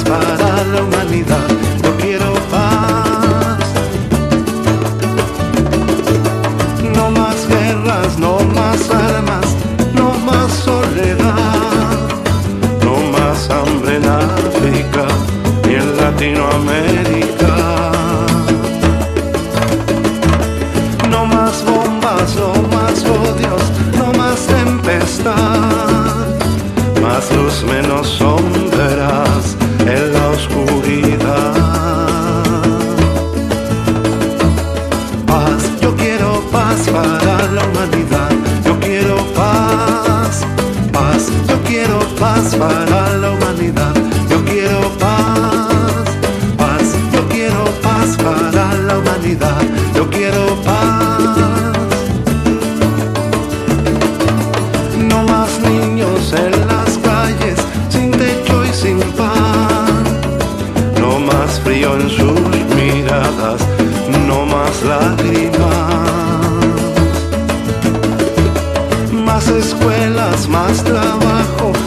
para la humanidad. Yo quiero paz. No más guerras, no más armas, no más soledad, no más hambre en África ni en Latinoamérica. No más bombas, no más odios, no más tempestad, más luz, menos sombras en la oscuridad. Paz, yo quiero paz para la humanidad. Yo quiero paz, paz, yo quiero paz para la humanidad. Yo quiero paz, paz, yo quiero paz para la humanidad. Yo quiero paz. No más niños en las calles, sin techo y sin pan. No más frío en sus miradas, no más lágrimas. Más escuelas, más trabajo,